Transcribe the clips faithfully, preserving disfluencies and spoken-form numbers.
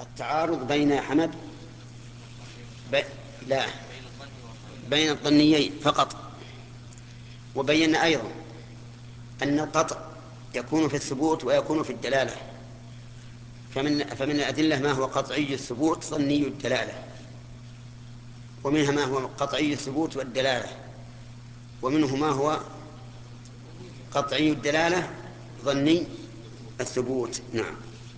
التعارض بين يا حمد بي... لا، بين الظنيين فقط. وبينا أيضا أن القطع يكون في الثبوت ويكون في الدلالة. فمن, فمن الأدلة ما هو قطعي الثبوت ظني الدلالة، ومنها ما هو قطعي الثبوت والدلالة، ومنه ما هو قطعي الدلالة ظني الثبوت. نعم.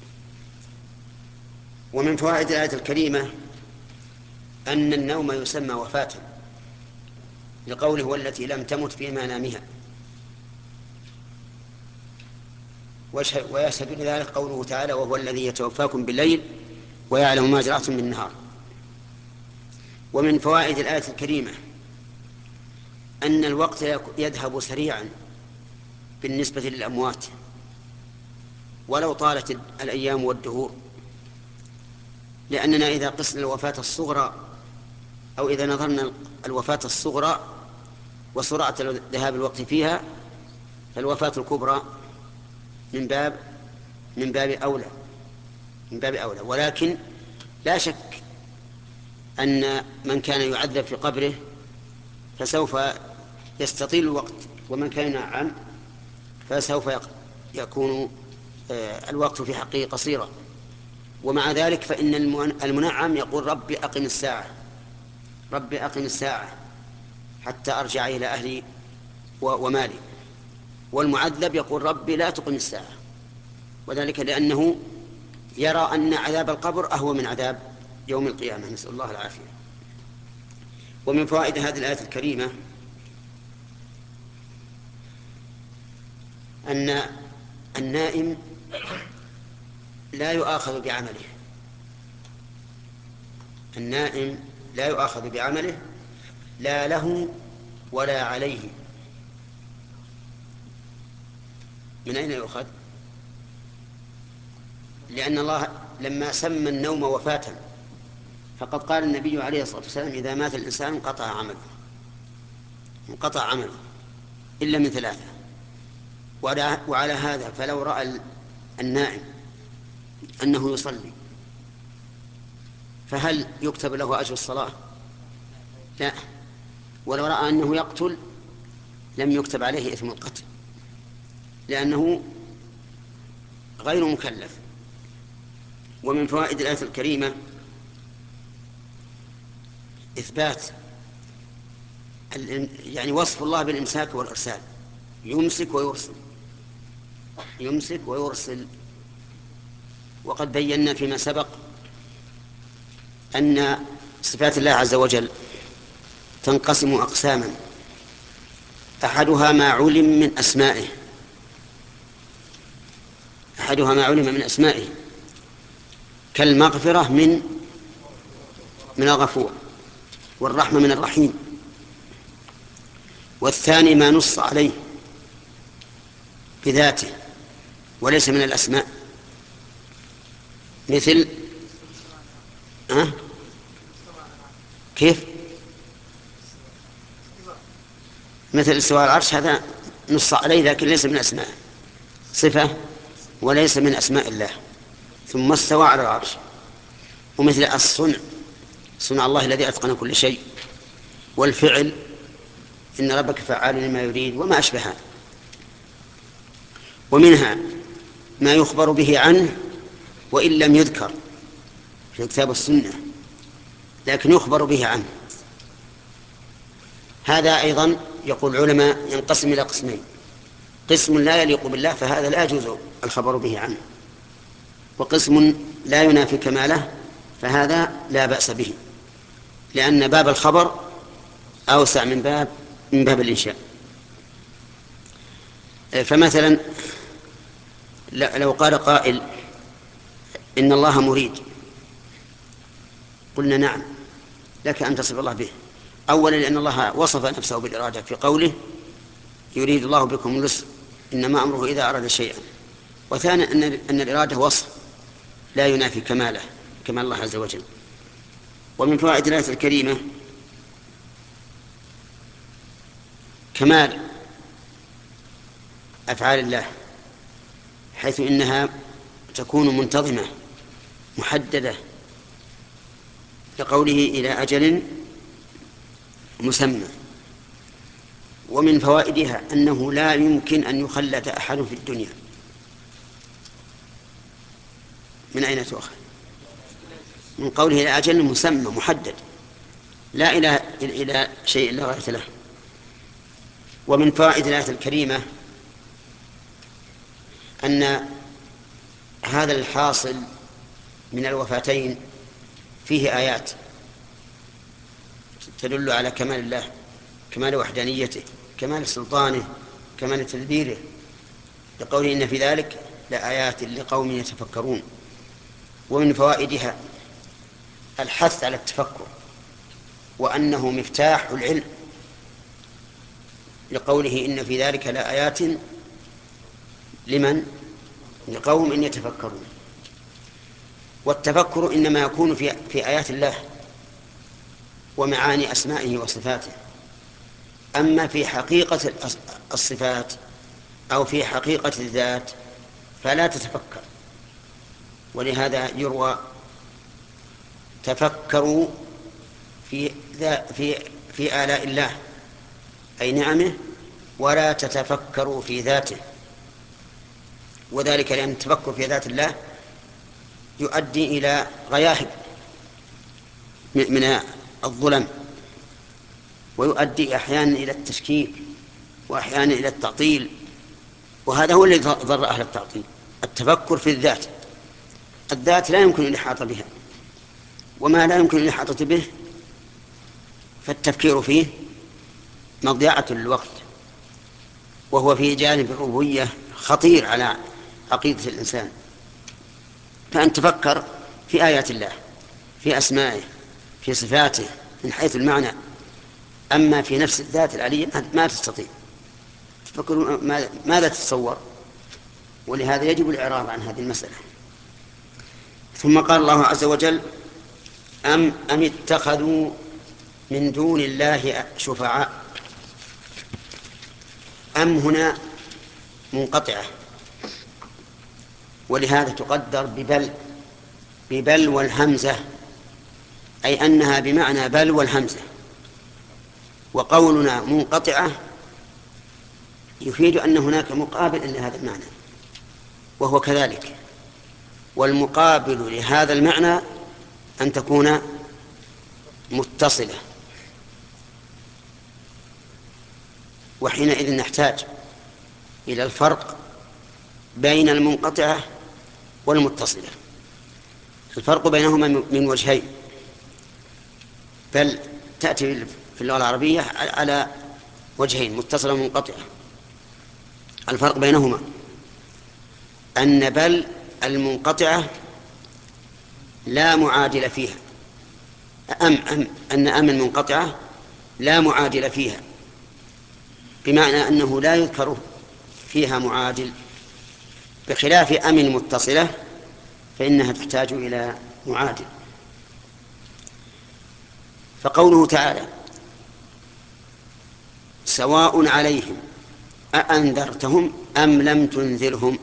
ومن فوائد الآية الكريمة أن النوم يسمى وفاة، لقوله والتي لم تمت في منامها، ويشهد لذلك قوله تعالى وهو الذي يتوفاكم بالليل ويعلم ما جرحتم بالنهار. ومن فوائد الآية الكريمة أن الوقت يذهب سريعا بالنسبة للأموات ولو طالت الأيام والدهور، لأننا إذا قسنا الوفاة الصغرى أو إذا نظرنا الوفاة الصغرى وسرعة ذهاب الوقت فيها، فالوفاة الكبرى من باب من باب أولى من باب أولى. ولكن لا شك أن من كان يعذب في قبره فسوف يستطيل الوقت، ومن كان ينعم فسوف يكون الوقت في حقه قصيرا. ومع ذلك فإن المنعم يقول رب أقم الساعة، رب أقم الساعة حتى أرجع إلى أهلي ومالي. والمعذب يقول رب لا تقم الساعة، وذلك لأنه يرى أن عذاب القبر أهون من عذاب يوم القيامة، نسأل الله العافية. ومن فوائد هذه الآية الكريمة أن النائم لا يؤاخذ بعمله، النائم لا يؤاخذ بعمله لا له ولا عليه. من أين يؤخذ؟ لأن الله لما سمى النوم وفاة فقد قال النبي عليه الصلاة والسلام إذا مات الإنسان انقطع عمله، انقطع عمله إلا من ثلاثة. وعلى هذا فلو رأى النائم أنه يصلي فهل يكتب له أجر الصلاة؟ لا. ولو رأى أنه يقتل لم يكتب عليه إثم القتل، لأنه غير مكلف. ومن فوائد الآية الكريمة إثبات يعني وصف الله بالإمساك والإرسال، يمسك ويرسل، يمسك ويرسل. وقد بينا فيما سبق أن صفات الله عز وجل تنقسم أقساما، أحدها ما علم من أسمائه أحدها ما علم من أسمائه كالمغفرة من من الغفور، والرحمة من الرحيم. والثاني ما نص عليه بذاته وليس من الأسماء، مثل أه؟ كيف؟ مثل استواء العرش، هذا نص عليه لكن ليس من أسماء، صفة وليس من أسماء الله، ثم استوى على العرش. ومثل الصنع، صنع الله الذي أتقن كل شيء، والفعل إن ربك فعال لما يريد، وما أشبه هذا. ومنها ما يخبر به عنه وإن لم يذكر في كتاب السنة لكن يخبر به عنه. هذا أيضا يقول العلماء ينقسم إلى قسمين: قسم لا يليق بالله فهذا لا يجوز الخبر به عنه، وقسم لا ينافي كماله فهذا لا بأس به، لأن باب الخبر أوسع من باب من باب الإنشاء. فمثلا لو قال قائل إن الله مريد، قلنا نعم لك أن تصف الله به. أولا لأن الله وصف نفسه بالإرادة في قوله يريد الله بكم اليسر إنما أمره إذا أراد شيئا. وثانيا أن أن الإرادة وصف لا ينافي كماله كمال الله عز وجل. ومن فوائد الآية الكريمة كمال أفعال الله، حيث إنها تكون منتظمة محددة لقوله إلى أجل مسمى. ومن فوائدها أنه لا يمكن أن يخلد أحد في الدنيا. من أين تؤخذ؟ من قوله إلى أجل مسمى محدد، لا إلى إلى شيء لا غاية له. ومن فوائد الآية الكريمة أن هذا الحاصل من الوفاتين فيه آيات تدل على كمال الله، كمال وحدانيته، كمال سلطانه، كمال تدبيره، لقوله إن في ذلك لآيات لقوم يتفكرون. ومن فوائدها الحث على التفكر، وأنه مفتاح العلم، لقوله إن في ذلك لآيات لمن؟ لقوم إن يتفكرون. والتفكر إنما يكون في, في آيات الله ومعاني أسمائه وصفاته. أما في حقيقة الصفات أو في حقيقة الذات فلا تتفكر. ولهذا يروى تفكروا في, في, في آلاء الله أي نعمه ولا تتفكروا في ذاته. وذلك لأن التفكر في ذات الله يؤدي إلى غياهب من الظلم، ويؤدي أحيانا إلى التشكيك، وأحيانا إلى التعطيل، وهذا هو الذي ضر أهل التعطيل. التفكر في الذات، الذات لا يمكن الإحاطة بها، وما لا يمكن الإحاطة به فالتفكير فيه مضيعة للوقت، وهو في جانب الربوبية خطير على عقيدة الإنسان. فأن تفكر في آيات الله، في أسمائه، في صفاته من حيث المعنى. أما في نفس الذات العلية ما تستطيع تفكر، ماذا تتصور؟ ولهذا يجب الإعراض عن هذه المسألة. ثم قال الله عز وجل أم, أم اتخذوا من دون الله شفعاء. أم هنا منقطعة، ولهذا تقدر ببل ببل والهمزة، أي أنها بمعنى بل والهمزة. وقولنا منقطعة يفيد أن هناك مقابل لهذا المعنى، وهو كذلك. والمقابل لهذا المعنى أن تكون متصلة، وحينئذ نحتاج إلى الفرق بين المنقطعة والمتصلة. الفرق بينهما من وجهين، بل تأتي في اللغة العربية على وجهين، متصلة ومنقطعة. الفرق بينهما أن بل المنقطعة لا معادل فيها، أم, أم أن أم المنقطعة لا معادل فيها، بمعنى أنه لا يذكر فيها معادل، بخلاف أم المتصلة فإنها تحتاج إلى معادل. فقوله تعالى سواء عليهم أأنذرتهم أم لم تنذرهم،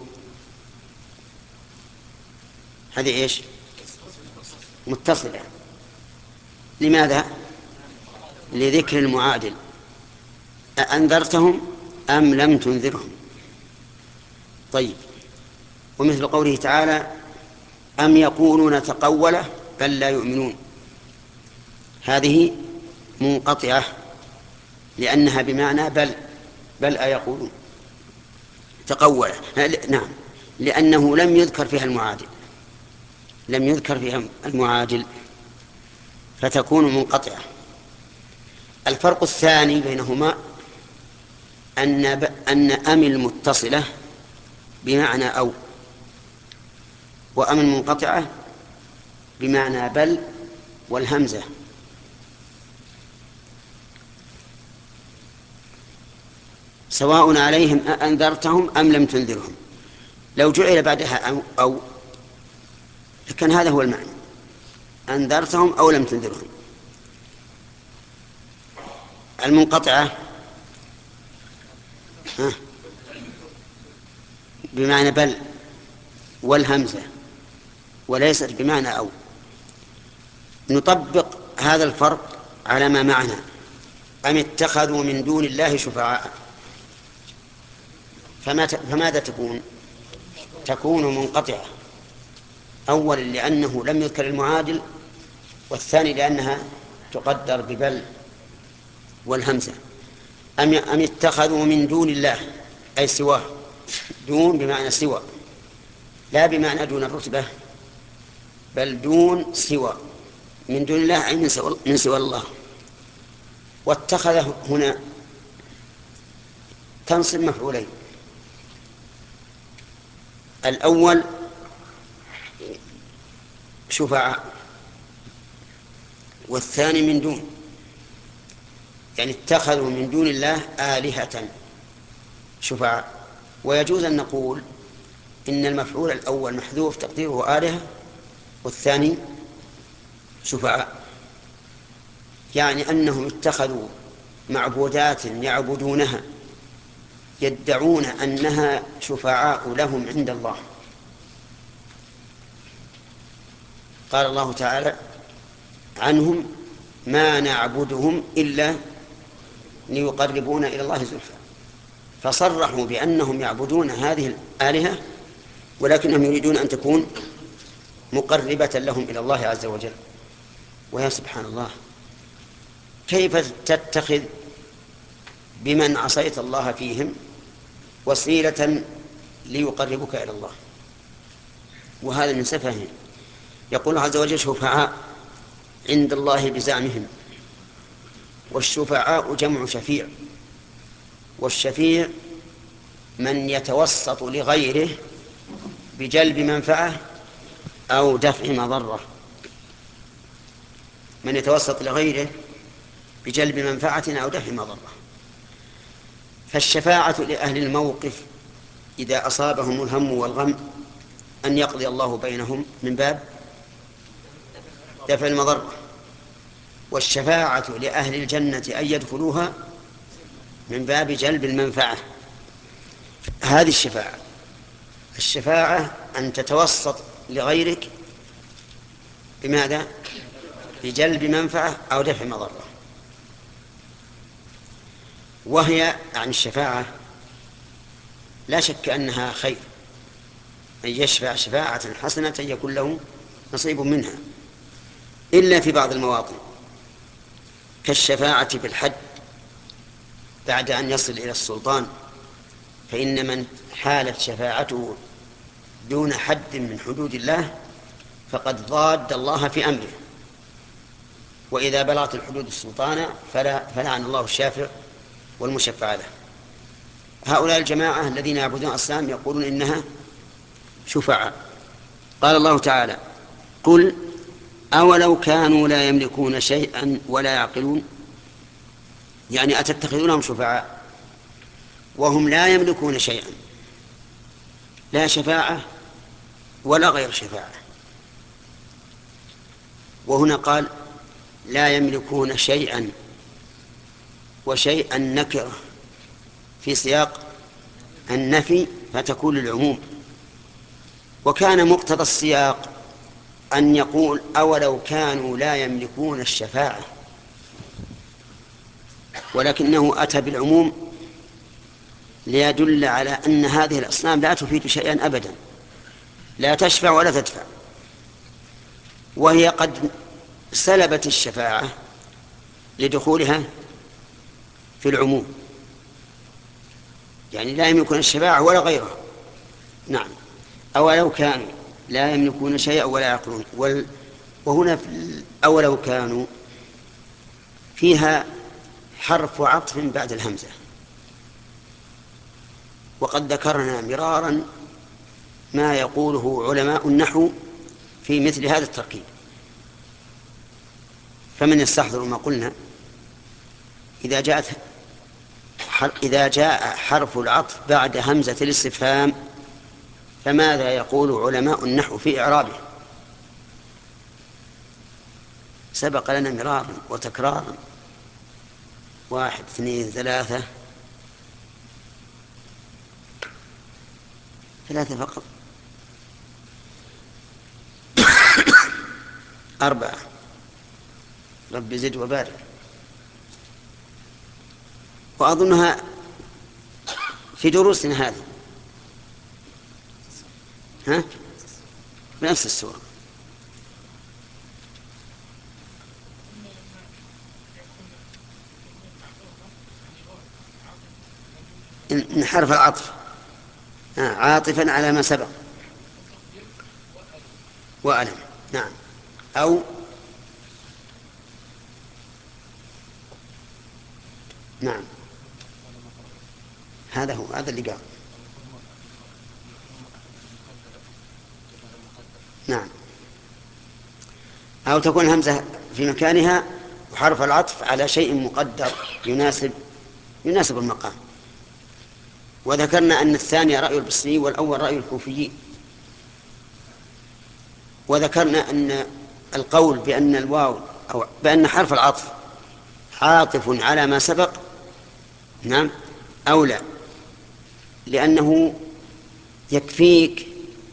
هذه إيش؟ متصلة. لماذا؟ لذكر المعادل، أأنذرتهم أم لم تنذرهم. طيب، ومثل قوله تعالى أم يقولون تقوله بل لا يؤمنون، هذه منقطعة لأنها بمعنى بل بل أيقولون تقوله، نعم، لأنه لم يذكر فيها المعادل، لم يذكر فيها المعادل فتكون منقطعة. الفرق الثاني بينهما أن أن أم المتصلة بمعنى أو، وأم المنقطعة بمعنى بل والهمزة. سواء عليهم أأنذرتهم أم لم تنذرهم، لو جعل بعدها أو, أو لكن هذا هو المعنى، أنذرتهم أو لم تنذرهم. المنقطعة بمعنى بل والهمزة وليست بمعنى أو. نطبق هذا الفرق على ما معنى: أم اتخذوا من دون الله شفعاء. فماذا تكون؟ تكون منقطعة، أولا لأنه لم يذكر المعادل، والثاني لأنها تقدر ببل والهمزة. أم أم اتخذوا من دون الله أي سواه، دون بمعنى سوى، لا بمعنى دون الرتبة، بل دون سوى، من دون الله أي من سوى, من سوى الله. واتخذ هنا تنصب مفعولين: الأول شفعاء، والثاني من دون، يعني اتخذوا من دون الله آلهة شفعاء. ويجوز أن نقول إن المفعول الأول محذوف تقديره آلهة، والثاني شفعاء، يعني أنهم اتخذوا معبودات يعبدونها يدعون أنها شفعاء لهم عند الله. قال الله تعالى عنهم: ما نعبدهم إلا ليقربونا إلى الله زلفى. فصرحوا بأنهم يعبدون هذه الآلهة، ولكنهم يريدون أن تكون مقربة لهم إلى الله عز وجل. ويا سبحان الله، كيف تتخذ بمن عصيت الله فيهم وسيلة ليقربك إلى الله؟ وهذا من سفههم. يقول عز وجل: شفعاء عند الله بزعمهم. والشفعاء جمع شفيع، والشفيع من يتوسط لغيره بجلب منفعة أو دفع مضرة، من يتوسط لغيره بجلب منفعة أو دفع مضرة. فالشفاعة لأهل الموقف إذا أصابهم الهم والغم أن يقضي الله بينهم من باب دفع المضرة، والشفاعة لأهل الجنة أن يدخلوها من باب جلب المنفعة. هذه الشفاعة الشفاعة أن تتوسط لغيرك بماذا؟ بجلب منفعة أو دفع مضرة. وهي عن الشفاعة لا شك أنها خير، أن يشفع شفاعة حسنة يكون له نصيب منها، إلا في بعض المواطن كالشفاعة بالحد بعد أن يصل إلى السلطان، فإن من حالت شفاعته دون حد من حدود الله فقد ضاد الله في أمره. وإذا بلغت الحدود السلطان فلا فلعن الله الشافع والمشفع له. هؤلاء الجماعة الذين يعبدون الأصنام يقولون إنها شفعاء. قال الله تعالى: قل أولو كانوا لا يملكون شيئا ولا يعقلون. يعني أتتخذونهم شفعاء وهم لا يملكون شيئا، لا شفاعة ولا غير شفاعة. وهنا قال لا يملكون شيئا، وشيئا نكرة في سياق النفي فتكون للعموم. وكان مقتضى السياق أن يقول أولو كانوا لا يملكون الشفاعة، ولكنه أتى بالعموم ليدل على أن هذه الأصنام لا تفيد شيئا أبدا، لا تشفع ولا تدفع، وهي قد سلبت الشفاعة لدخولها في العموم، يعني لا يملكون الشفاعة ولا غيرها. نعم، أولو كانوا لا يملكون شيئا ولا يعقلون. وهنا أولو كانوا فيها حرف عطف بعد الهمزة، وقد ذكرنا مرارا ما يقوله علماء النحو في مثل هذا التركيب، فمن يستحضر ما قلنا. إذا جاءت إذا جاء حرف العطف بعد همزة الاستفهام فماذا يقول علماء النحو في إعرابه؟ سبق لنا مرارا وتكرارا، واحد اثنين ثلاثة ثلاثة فقط. أربعة. رب زد وبارك. وأظنها في دروسنا هذه، ها، بنفس السورة. إن حرف العطف عاطفا على ما سبق وألم. نعم. أو نعم، هذا هو، هذا اللي قال. نعم. أو تكون الهمزة في مكانها وحرف العطف على شيء مقدر يناسب يناسب المقام. وذكرنا أن الثاني رأي البصري والأول رأي الكوفيين. وذكرنا أن القول بأن الواو أو بأن حرف العطف عاطف على ما سبق، نعم، أولى، لأنه يكفيك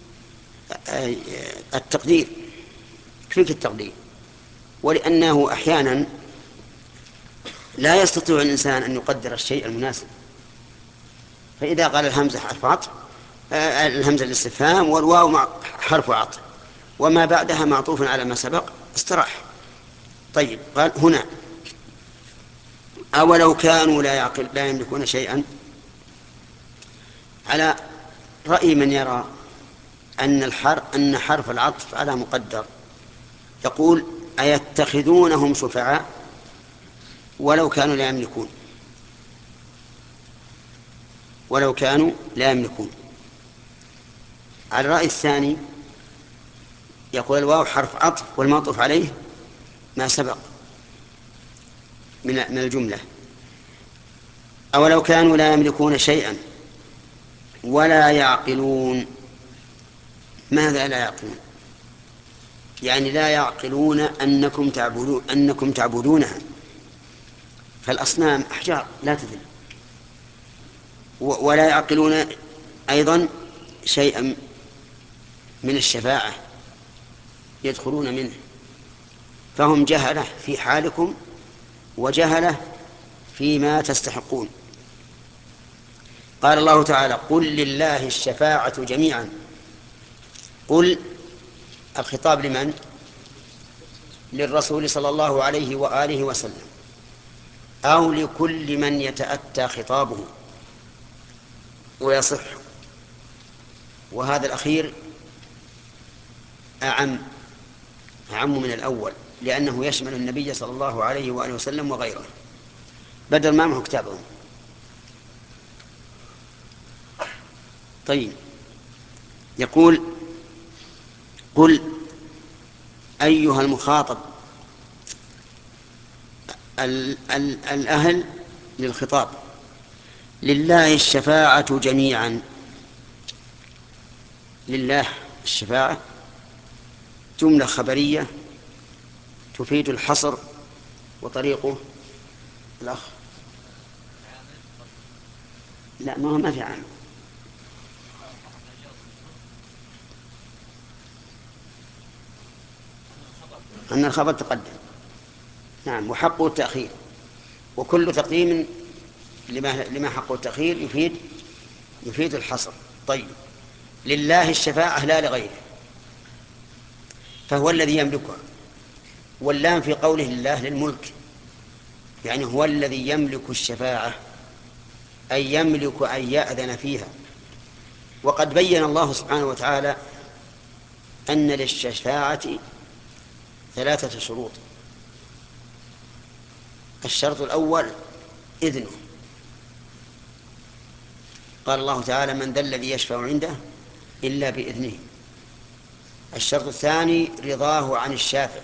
التقدير، يكفيك التقدير. ولأنه أحيانا لا يستطيع الإنسان أن يقدر الشيء المناسب، فإذا قال الهمزة حرف عطف، الهمزة الاستفهام، والواو حرف عطف وما بعدها معطوف على ما سبق، استراح. طيب، قال هنا أولو كانوا لا يعقل لا يملكون شيئا، على رأي من يرى أن الحرف أن حرف العطف على مقدر، يقول أيتخذونهم شفعاء ولو كانوا لا يملكون، ولو كانوا لا يملكون. على الرأي الثاني يقول الواو حرف عطف والمعطوف عليه ما سبق من من الجملة. أولو كانوا لا يملكون شيئا ولا يعقلون. ماذا لا يعقلون؟ يعني لا يعقلون أنكم تعبدون أنكم تعبدونها، فالأصنام أحجار لا تذل. ولا يعقلون أيضا شيئا من الشفاعة يدخلون منه، فهم جهلة في حالكم وجهلة فيما تستحقون. قال الله تعالى قل لله الشفاعة جميعا. قل الخطاب لمن؟ للرسول صلى الله عليه وآله وسلم، أو لكل من يتأتى خطابه ويصح. وهذا الأخير أعم أعم من الأول، لأنه يشمل النبي صلى الله عليه وآله وسلم وغيره، بدل ما معه كتابهم. طيب، يقول قل أيها المخاطب، ال ال الأهل للخطاب، لله الشفاعة جميعا. لله الشفاعة جملة خبرية تفيد الحصر، وطريقه الأخ لا، ما هو ما في عام، أن الخبر تقدم. نعم، وحقه التأخير، وكل تقديم لما لما حقه التأخير يفيد يفيد الحصر. طيب، لله الشفاعة لا لغيره، فهو الذي يملكها. واللام في قوله لله للملك، يعني هو الذي يملك الشفاعة، أي يملك أن يأذن فيها. وقد بين الله سبحانه وتعالى أن للشفاعة ثلاثة شروط. الشرط الأول إذنه، قال الله تعالى من ذا الذي يشفع عنده إلا بإذنه. الشرط الثاني رضاه عن الشافع،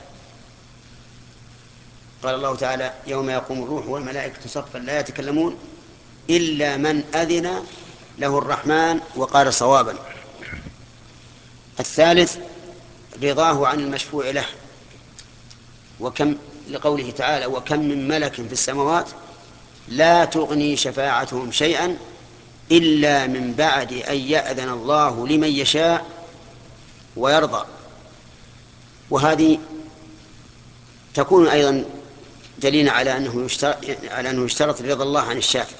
قال الله تعالى يوم يقوم الروح والملائكة صفا لا يتكلمون إلا من أذن له الرحمن وقال صوابا. الثالث رضاه عن المشفوع له، وكم لقوله تعالى وكم من ملك في السماوات لا تغني شفاعتهم شيئا إلا من بعد أن يأذن الله لمن يشاء ويرضى. وهذه تكون أيضا دليلا على أنه يشترط, على أنه يشترط رضا الله عن الشافع.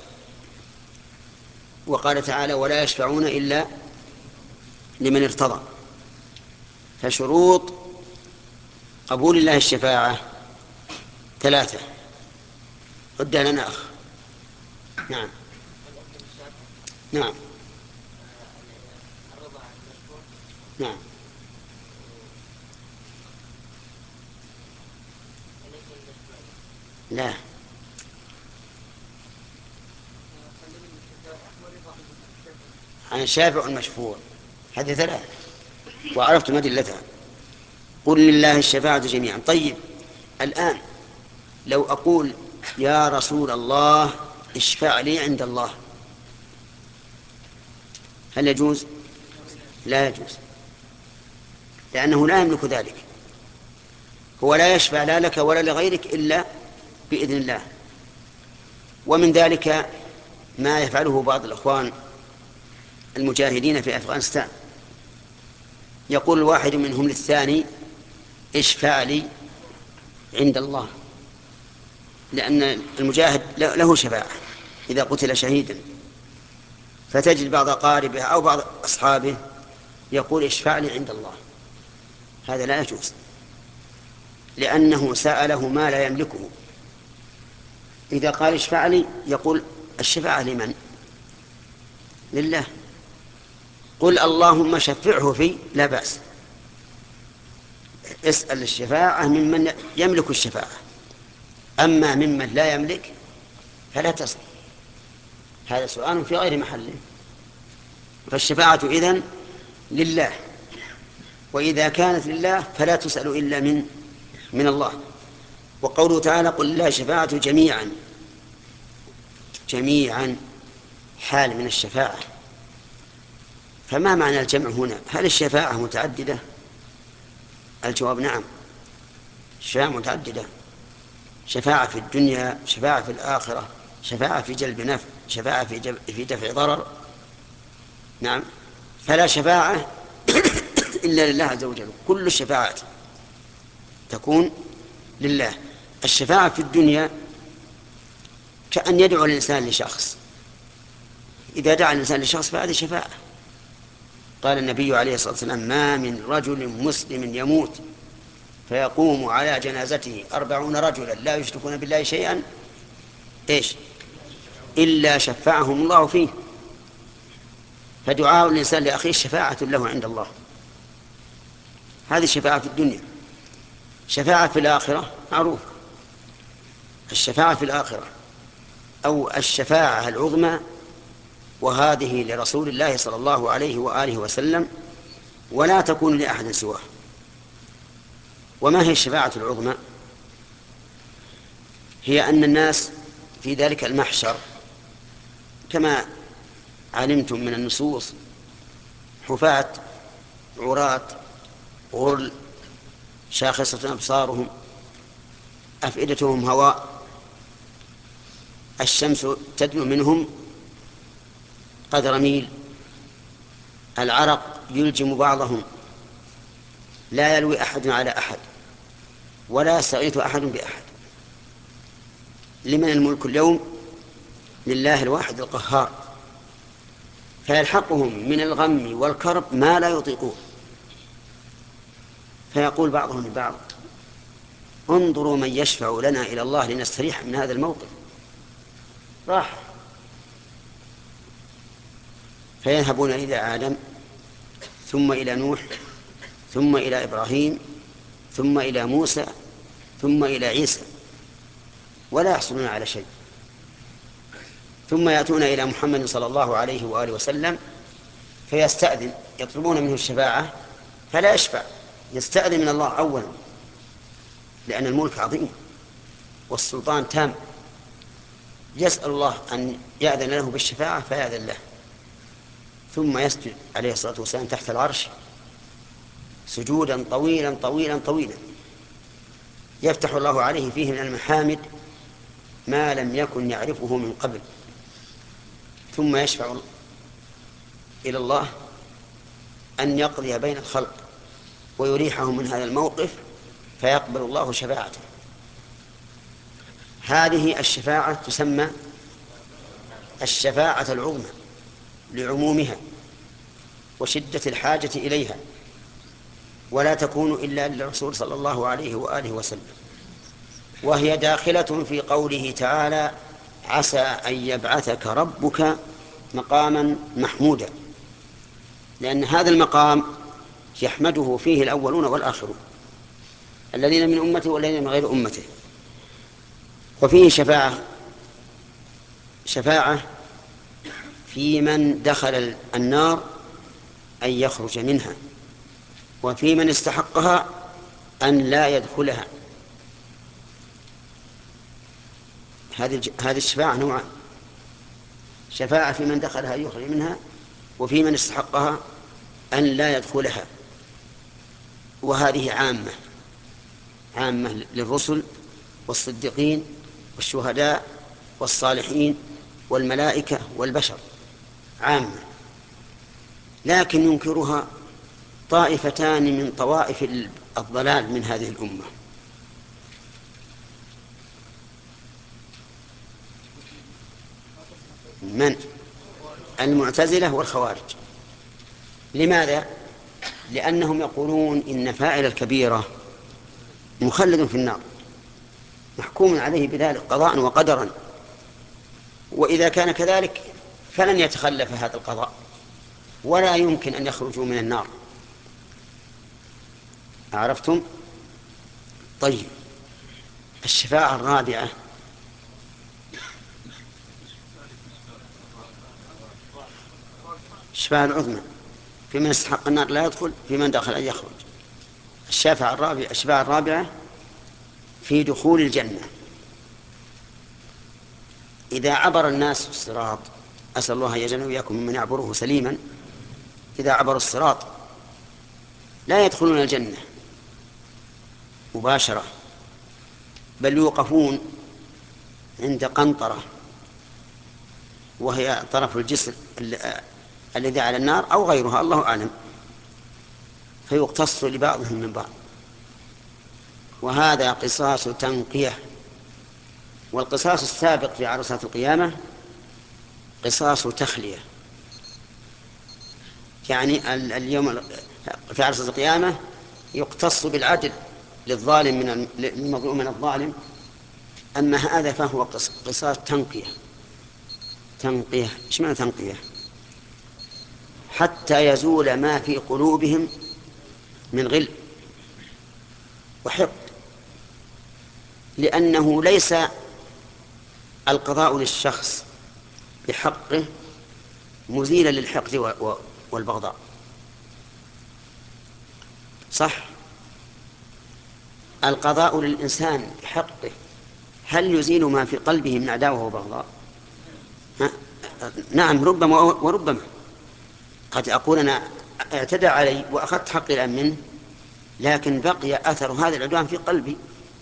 وقال تعالى ولا يشفعون إلا لمن ارتضى. فشروط قبول الله الشفاعة ثلاثة. عد لنا أخ. نعم نعم نعم لا عن الشافع المشفوع، هذه ثلاثة وعرفت أدلتها. قل لله الشفاعة جميعا. طيب الآن لو أقول يا رسول الله اشفع لي عند الله، هل يجوز؟ لا يجوز، لأنه لا يملك ذلك. هو لا يشفع لا لك ولا لغيرك إلا بإذن الله. ومن ذلك ما يفعله بعض الأخوان المجاهدين في أفغانستان، يقول الواحد منهم للثاني اشفع لي عند الله، لأن المجاهد له شفاعة إذا قتل شهيدا. فتجد بعض أقاربه أو بعض أصحابه يقول اشفع لي عند الله. هذا لا يجوز، لأنه سأله ما لا يملكه. إذا قال اشفع لي يقول الشفاعة لمن؟ لله. قل اللهم شفعه في، لا بأس. اسأل الشفاعة ممن يملك الشفاعة، أما ممن لا يملك فلا تسأل. هذا سؤال في غير محله. فالشفاعة إذن لله، وإذا كانت لله فلا تسأل إلا من من الله. وقوله تعالى قل لله الشفاعة جميعا، جميعا حال من الشفاعة. فما معنى الجمع هنا؟ هل الشفاعة متعددة؟ الجواب نعم، الشفاعة متعددة. شفاعة في الدنيا، شفاعة في الآخرة، شفاعة في جلب نفع، شفاعة في, جب... في دفع ضرر. نعم. فلا شفاعة إلا لله عز وجل. كل الشفاعات تكون لله. الشفاعة في الدنيا كأن يدعو الإنسان لشخص، إذا دعا الإنسان لشخص فهذه شفاعة. قال النبي عليه الصلاة والسلام ما من رجل مسلم يموت فيقوم على جنازته أربعون رجلا لا يشركون بالله شيئا إيش إلا شفعهم الله فيه. فدعاء الإنسان لأخيه شفاعة له عند الله. هذه شفاعة في الدنيا. شفاعة في الآخرة معروف، الشفاعة في الآخرة أو الشفاعة العظمى، وهذه لرسول الله صلى الله عليه وآله وسلم ولا تكون لأحد سواه. وما هي الشفاعة العظمى؟ هي أن الناس في ذلك المحشر كما علمتم من النصوص حفاة عراة غرل شاخصة أبصارهم أفئدتهم هواء، الشمس تدنو منهم قدر ميل، العرق يلجم بعضهم، لا يلوي أحد على أحد ولا يستغيث أحد بأحد. لمن الملك اليوم؟ لله الواحد القهار. فيلحقهم من الغم والكرب ما لا يطيقون، فيقول بعضهم لبعض انظروا من يشفع لنا إلى الله لنستريح من هذا الموقف. راح فيذهبون إلى آدم ثم إلى نوح ثم إلى إبراهيم ثم إلى موسى ثم إلى عيسى ولا يحصلون على شيء، ثم يأتون إلى محمد صلى الله عليه وآله وسلم فيستأذن، يطلبون منه الشفاعة فلا يشفع، يستأذن من الله أولا، لأن الملك عظيم والسلطان تام. يسأل الله أن يأذن له بالشفاعة فيأذن له، ثم يسجد عليه الصلاة والسلام تحت العرش سجودا طويلا طويلا طويلا، يفتح الله عليه فيه من المحامد ما لم يكن يعرفه من قبل، ثم يشفع إلى الله أن يقضي بين الخلق ويريحهم من هذا الموقف فيقبل الله شفاعته. هذه الشفاعة تسمى الشفاعة العظمى لعمومها وشدة الحاجة إليها، ولا تكون إلا للرسول صلى الله عليه وآله وسلم، وهي داخلة في قوله تعالى: عسى أن يبعثك ربك مقاما محمودا، لأن هذا المقام يحمده فيه الأولون والآخرون، الذين من أمته والذين من غير أمته. وفيه شفاعة شفاعة في من دخل النار أن يخرج منها، وفي من استحقها أن لا يدخلها. هذه هذه الشفاعة نوعان: شفاعة في من دخلها يخرج منها، وفي من استحقها أن لا يدخلها. وهذه عامة عامة للرسل والصديقين والشهداء والصالحين والملائكة والبشر، عامة. لكن ينكرها طائفتان من طوائف الضلال من هذه الأمة. من؟ المعتزلة والخوارج. لماذا؟ لأنهم يقولون إن فاعل الكبيرة مخلد في النار، محكوم عليه بذلك قضاء وقدرا، وإذا كان كذلك فلن يتخلف هذا القضاء ولا يمكن أن يخرجوا من النار. عرفتم؟ طيب، الشفاعة الرابعة الشفاعة العظمى في من استحق النار لا يدخل، في من دخل أن يخرج. الشفاعة الرابعة الشفاعة الرابعة في دخول الجنة. إذا عبر الناس الصراط، أسأل الله أن يجعلنا وإياكم ممن يعبره سليما، إذا عبروا الصراط لا يدخلون الجنة مباشرة، بل يوقفون عند قنطرة، وهي طرف الجسر الذي على النار أو غيرها، الله أعلم، فيقتص لبعضهم من بعض، وهذا قصاص تنقية. والقصاص السابق في عرصات القيامة قصاص تخلية، يعني اليوم في عرصات القيامة يقتص بالعدل للظالم من المظلوم من الظالم، أما هذا فهو قصاص تنقية. تنقية إيش معنى تنقية؟ حتى يزول ما في قلوبهم من غل وحقد، لأنه ليس القضاء للشخص بحقه مزيلا للحقد والبغضاء، صح؟ القضاء للإنسان بحقه هل يزيل ما في قلبه من عداوة وبغضاء؟ نعم، ربما وربما. قد أقول أنا اعتدى علي وأخذت حقي الآن منه، لكن بقي أثر هذا العدوان في قلبي،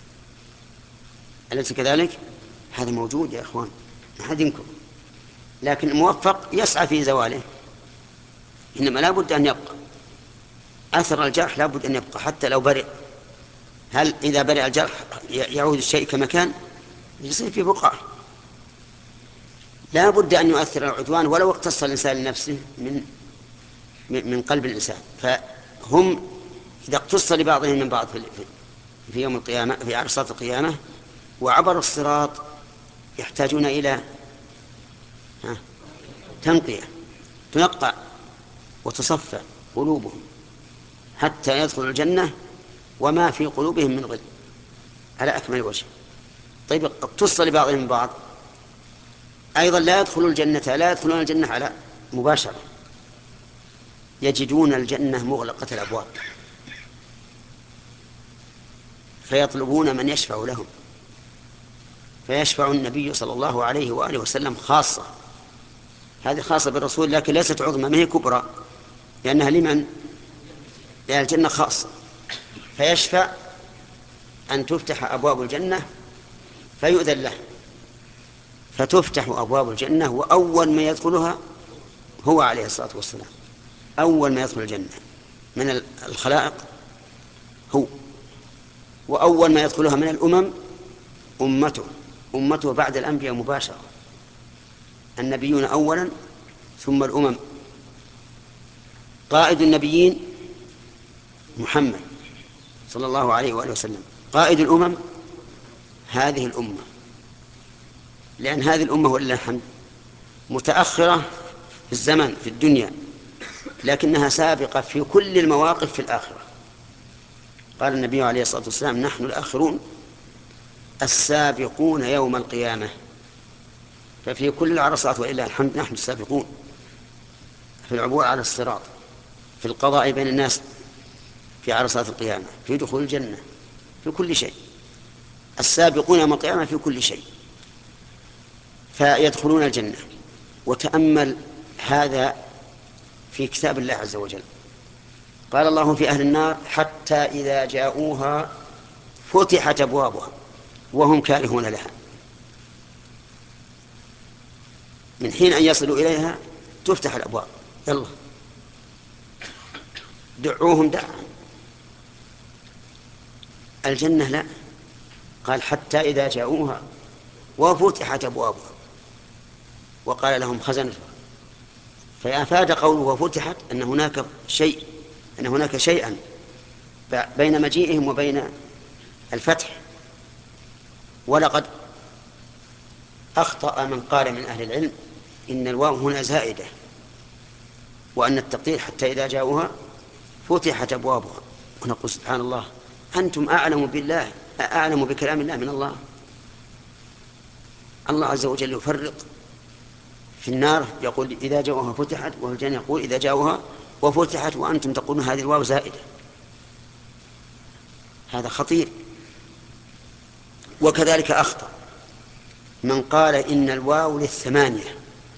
أليس كذلك؟ هذا موجود يا أخوان، ما حد ينكر، لكن الموفق يسعى في زواله، إنما لا بد أن يبقى أثر الجرح، لا بد أن يبقى حتى لو برئ. هل إذا برئ الجرح يعود الشيء كما كان؟ يصير في بقعة. لا بد أن يؤثر العدوان ولو اقتص الإنسان لنفسه من من قلب الإنسان. فهم إذا اقتص لبعضهم من بعض في يوم القيامة في عرصات القيامة وعبر الصراط يحتاجون إلى تنقية، تنقى وتصفى قلوبهم حتى يدخل الجنة وما في قلوبهم من غل على أكمل وجه. طيب، اقتص لبعضهم من بعض أيضا لا يدخلون الجنة لا يدخلون الجنة على مباشرة، يجدون الجنة مغلقة الأبواب فيطلبون من يشفع لهم، فيشفع النبي صلى الله عليه وآله وسلم خاصة. هذه خاصة بالرسول، لكن ليست عظمى، ما هي كبرى، لأنها لمن؟ لأن الجنة خاصة. فيشفع أن تفتح أبواب الجنة فيؤذن له، فتفتح أبواب الجنة، وأول ما يدخلها هو عليه الصلاة والسلام. أول ما يدخل الجنة من الخلائق هو، وأول ما يدخلها من الأمم أمته أمته بعد الأنبياء مباشرة، النبيون أولا ثم الأمم. قائد النبيين محمد صلى الله عليه وآله وسلم، قائد الأمم هذه الأمة، لأن هذه الأمة ولله الحمد متأخرة في الزمن في الدنيا، لكنها سابقة في كل المواقف في الآخرة. قال النبي عليه الصلاة والسلام: نحن الآخرون السابقون يوم القيامة. ففي كل العرصات ولله الحمد نحن السابقون، في العبور على الصراط، في القضاء بين الناس في عرصات القيامة، في دخول الجنة، في كل شيء السابقون يوم القيامة في كل شيء، فيدخلون الجنة. وتأمل هذا في كتاب الله عز وجل، قال الله في أهل النار: حتى إذا جاءوها فتحت أبوابها وهم كارهون لها. من حين أن يصلوا إليها تفتح الأبواب، يلا دعوهم دعا. الجنة لا، قال: حتى إذا جاءوها وفتحت أبوابها وقال لهم خزنتها. فأفاد قوله وفتحت أن هناك شيء، أن هناك شيئا بين مجيئهم وبين الفتح. ولقد أخطأ من قال من أهل العلم إن الواو هنا زائدة، وأن التقدير حتى إذا جاءوها فتحت أبوابها. ونقول سبحان الله، أنتم أعلم بالله، أعلم بكلام الله من الله. الله عز وجل يفرق في النار يقول إذا جاءوها فتحت، وفي الجنة يقول إذا جاءوها وفتحت، وأنتم تقولون هذه الواو زائدة. هذا خطير. وكذلك أخطأ من قال إن الواو للثمانية،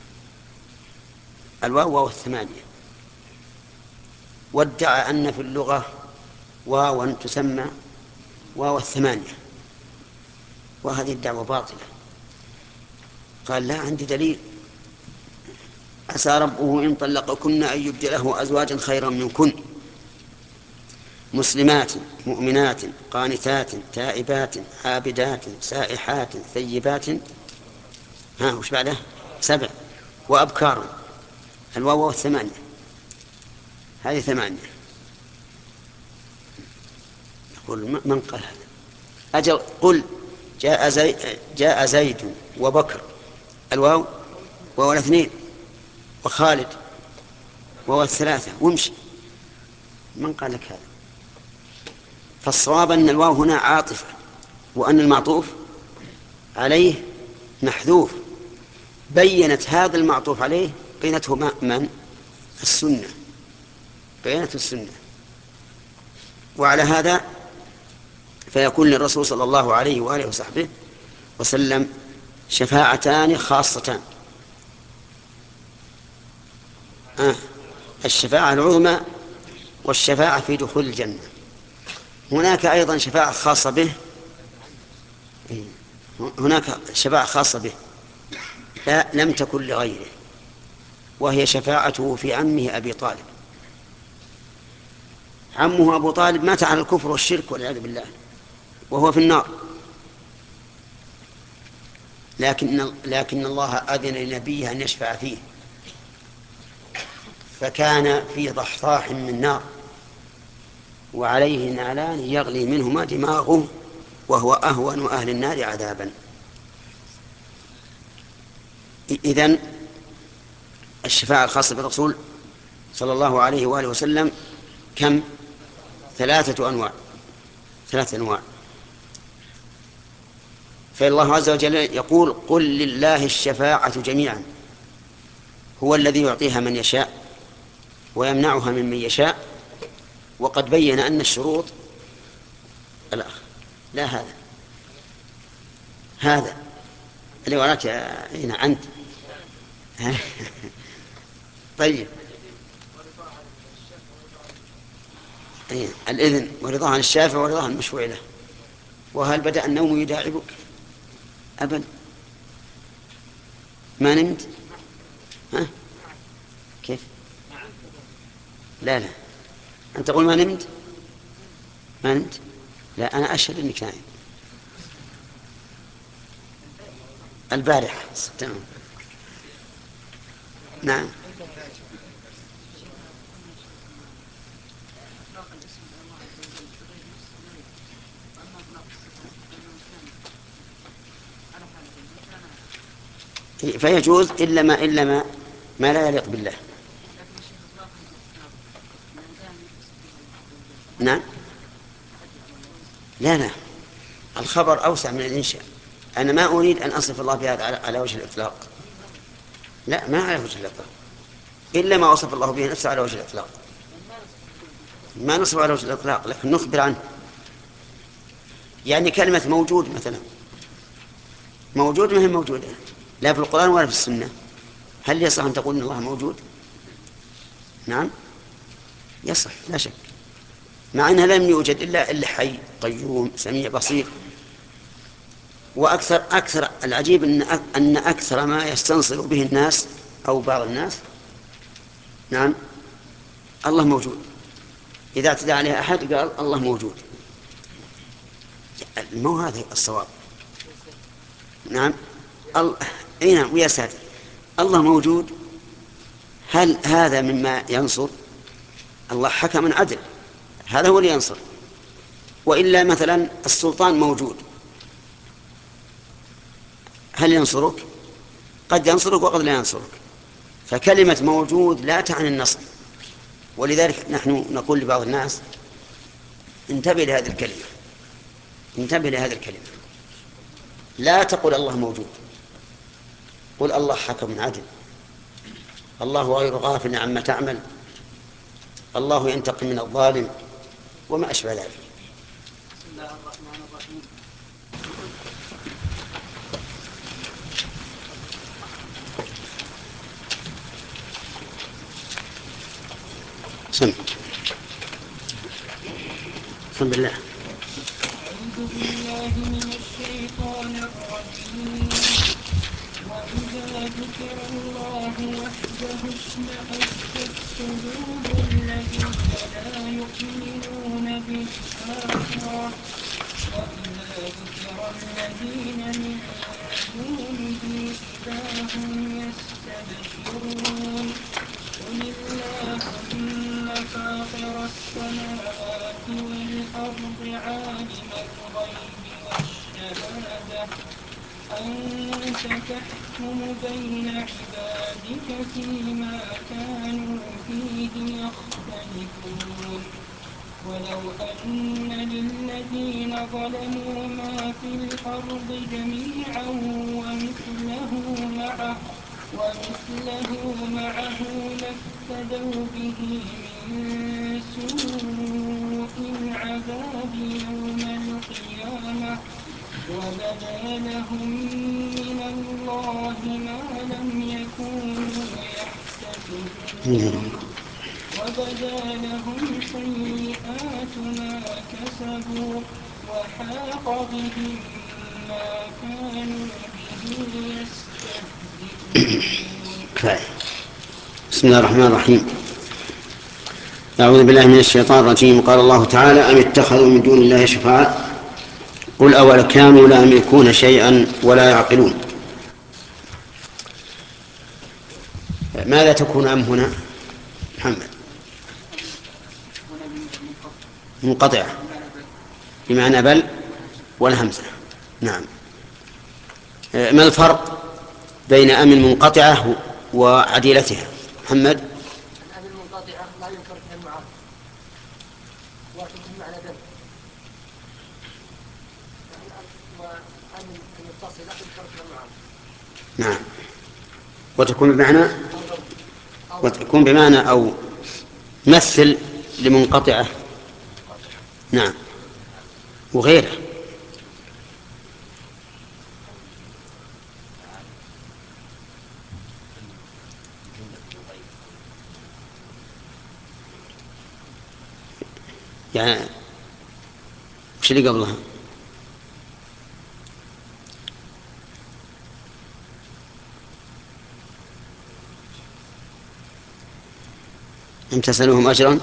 الواو واو الثمانية، وادعى أن في اللغة واو تسمى واو الثمانية، وهذه الدعوة باطلة. قال: لا عندي دليل، عسى ربه إن طلقكن أن يبدله أزواجا خيرا منكن مسلمات مؤمنات قانتات تائبات عابدات سائحات ثيبات، ها وش بعده؟ سبع، وأبكار. الواو الثمانية، هذه ثمانية. يقول: من قال هذا؟ أجل قل جاء زيد, جاء زيد وبكر، الواو واو الاثنين، وخالد واو الثلاثة، وامشي. من قال لك هذا؟ فالصواب أن الواو هنا عاطفة، وأن المعطوف عليه محذوف. بينت هذا المعطوف عليه بينته من؟ السنة، بينت السنة. وعلى هذا فيكون للرسول صلى الله عليه وآله وصحبه وسلم شفاعتان خاصتان: آه الشفاعة العظمى والشفاعة في دخول الجنة. هناك أيضا شفاعة خاصة به، هناك شفاعة خاصة به لا لم تكن لغيره، وهي شفاعته في عمه أبي طالب. عمه أبو طالب مات على الكفر والشرك والعياذ بالله وهو في النار، لكن لكن الله أذن لنبيه أن يشفع فيه، فكان في ضحضاح من نار وعليه نعلان يغلي منهما دماغه، وهو أهون أهل النار عذابا. إذن الشفاعة الخاصة بالرسول صلى الله عليه وآله وسلم كم؟ ثلاثة أنواع، ثلاثة أنواع. فالله عز وجل يقول: قل لله الشفاعة جميعا، هو الذي يعطيها من يشاء ويمنعها ممن يشاء. وقد بين أن الشروط لا, لا هذا هذا اللي وراك هنا أنت. طيب، الإذن ورضاه عن الشافع ورضاه عن المشفوع له. وهل بدأ النوم يداعبك؟ أبدا، ما نمت؟ ها؟ كيف؟ لا لا، أنت تقول ما نمت؟ ما نمت؟ لا، أنا أشهد أنك نايم. البارحة. تمام. نعم. فيجوز إلا ما إلا ما ما لا يليق بالله. نعم. لا لا، الخبر أوسع من الإنشاء. أنا ما أريد أن أصف الله بهذا على وجه الإطلاق، لا، ما على وجه الإطلاق، إلا ما وصف الله به نفسه على وجه الإطلاق. ما نصف على وجه الإطلاق، لكن نخبر عنه. يعني كلمة موجود مثلا، موجود ما هي موجودة لا في القرآن ولا في السنة. هل يصح أن تقول إن الله موجود؟ نعم يصح لا شك، مع أنها لم يوجد إلا إلا حي قيوم سميع بصير. وأكثر أكثر العجيب أن أن أكثر ما يستنصر به الناس أو بعض الناس، نعم، الله موجود. إذا اعتدى عليه أحد قال الله موجود. مو هذا الصواب. نعم. ال... اي نعم ويا ساتر، الله موجود. هل هذا مما ينصر؟ الله حكم عدل، هذا هو اللي ينصر. وإلا مثلا السلطان موجود، هل ينصرك؟ قد ينصرك وقد لا ينصرك. فكلمة موجود لا تعني النصر. ولذلك نحن نقول لبعض الناس انتبه لهذه الكلمة، انتبه لهذه الكلمة، لا تقل الله موجود، قل الله حكم عدل، الله غير غافل عما تعمل، الله ينتقم من الظالم، وما أشبه ذلك. بسم الله الرحمن الرحيم. سم سم بالله. أعوذ بالله من الشيطان الرجيم. وإذا ذكر الله وحده اشمأزت قلوب الذين لا يؤمنون بالآخرة وإذا ذكر الذين من دونه إذا هم يستبشرون. قل اللهم فاطر السماوات والأرض عالم الغيب والشهادة أنت تحكم بين عبادك فيما كانوا فيه يختلفون. ولو أن للذين ظلموا ما في الأرض جميعا ومثله معه ومثله معه لافتدوا به من سوء العذاب يوم القيامة وبدا لهم من الله ما لم يكونوا يحتسبون. وبدا لهم سيئات ما كسبوا وحاق بهم ما كانوا به يستهزئون. بسم الله الرحمن الرحيم. أعوذ بالله من الشيطان الرجيم. قال الله تعالى: أم اتخذوا من دون الله شفعاء قل أولو كانوا لا يملكون شيئا ولا يعقلون. ماذا تكون أم هنا محمد؟ منقطعة بمعنى بل والهمزة. نعم. ما الفرق بين أم المنقطعة وعديلتها محمد؟ الأم المنقطعة لا ينكر فيها المعارضة وتكون معنى بل، وأم المتصلة ينكر فيها المعارضة. نعم. وتكون بمعنى وتكون بمعنى أو مثل لمنقطعة. نعم. وغيره. يعني وش اللي قبلها؟ أم تسألهم أجرا؟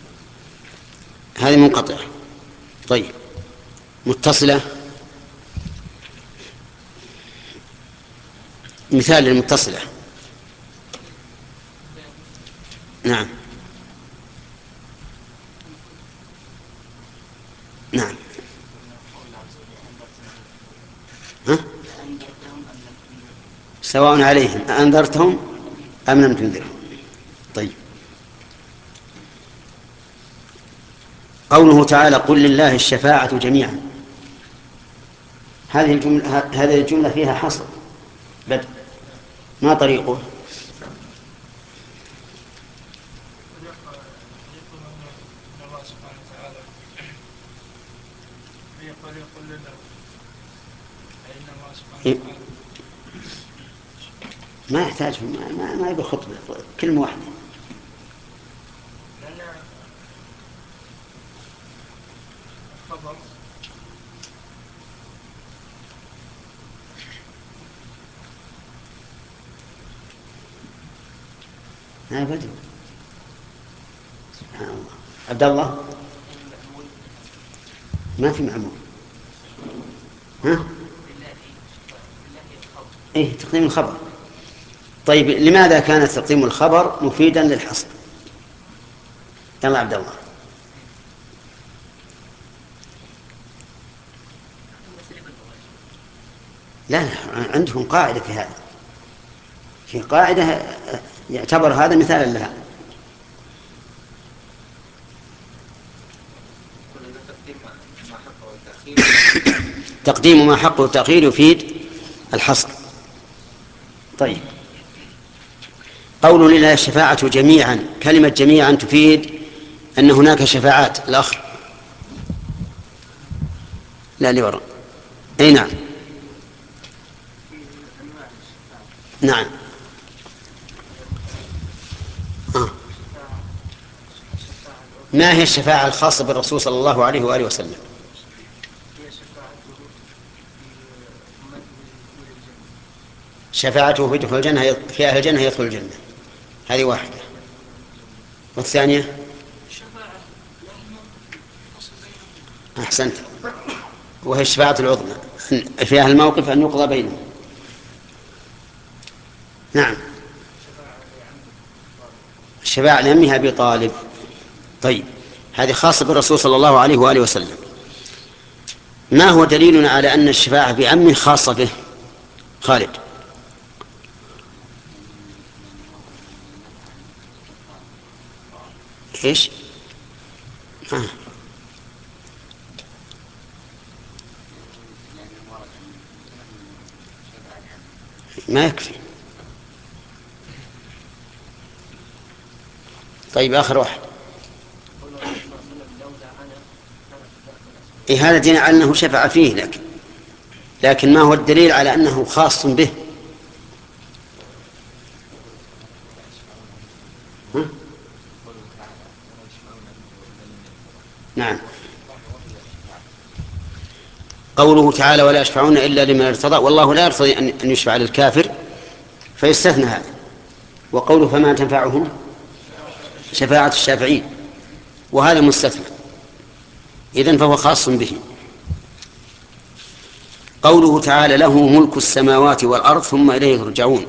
هذه منقطعة. طيب متصلة؟ مثال للمتصلة. نعم نعم. ها؟ سواء عليهم أنذرتهم أم لم تنذرهم. طيب، قوله تعالى قل لله الشفاعة جميعا، هذه الجملة, هذه الجملة فيها حصر بدء، ما طريقه؟ ما يحتاج، ما, ما يبي خطبة، كلمة واحدة. أبدا. سبحان الله. عبد الله، ما في معمول. ها؟ إيه، تقديم الخبر. طيب، لماذا كان تقديم الخبر مفيدا للحصر؟ يلا عبد الله. لا، عندهم قاعدة في هذا، في قاعدة يعتبر هذا مثالا لها. تقديم ما حقه التأخير يفيد الحصر. طيب، قول لله الشفاعة جميعا، كلمة جميعا تفيد أن هناك شفاعات. الأخ لا لورا. أي نعم نعم. آه. ما هي الشفاعة الخاصة بالرسول صلى الله عليه وآله وسلم؟ شفاعته في دخول الجنة، في أهل الجنة يدخل الجنة، هذه واحدة. والثانية؟ أحسنت، وهي الشفاعة العظمى في أهل الموقف أن يقضى بينهم. نعم، الشفاعة لأمها أبي طالب. طيب، هذه خاصة بالرسول صلى الله عليه وآله وسلم. ما هو دليلنا على أن الشفاعة بعم خاصة به؟ خالد. إيش؟ آه. ما يكفي. طيب، آخر واحد. إيه، هذا دين على أنه شفع فيه، لكن لكن ما هو الدليل على أنه خاص به؟ ها؟ نعم، قوله تعالى ولا يشفعون إلا لمن ارتضى، والله لا يرتضي أن يشفع للكافر فيستثنى هذا. وقوله فما تنفعهم شفاعة الشافعين، وهذا مستثنى، إذن فهو خاص به. قوله تعالى له ملك السماوات والأرض ثم إليه ترجعون،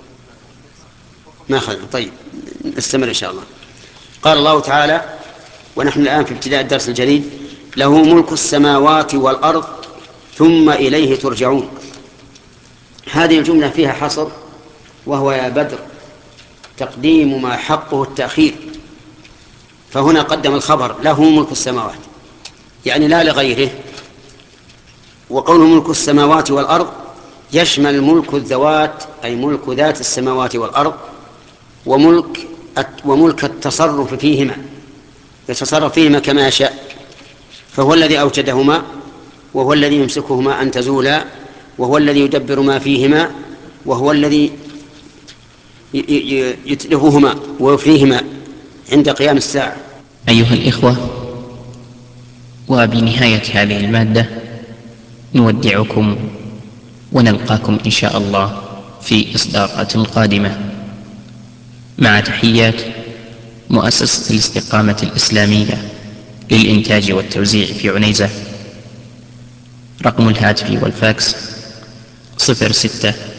ما خلنا. طيب، نستمر إن شاء الله. قال الله تعالى ونحن الآن في ابتداء الدرس الجديد له ملك السماوات والأرض ثم إليه ترجعون. هذه الجملة فيها حصر، وهو يا بدر تقديم ما حقه التأخير. فهنا قدم الخبر له ملك السماوات، يعني لا لغيره. وقوله ملك السماوات والأرض يشمل ملك الذوات، أي ملك ذات السماوات والأرض، وملك وملك التصرف فيهما، يتصرف فيهما كما يشاء. فهو الذي أوجدهما، وهو الذي يمسكهما أن تزولا، وهو الذي يدبر ما فيهما، وهو الذي يتلفهما ويفنيهما عند قيام الساعة. أيها الإخوة، وبنهاية هذه المادة نودعكم ونلقاكم إن شاء الله في إصدارات قادمة، مع تحيات مؤسسة الاستقامة الإسلامية للإنتاج والتوزيع في عنيزة. رقم الهاتف والفاكس صفر ستة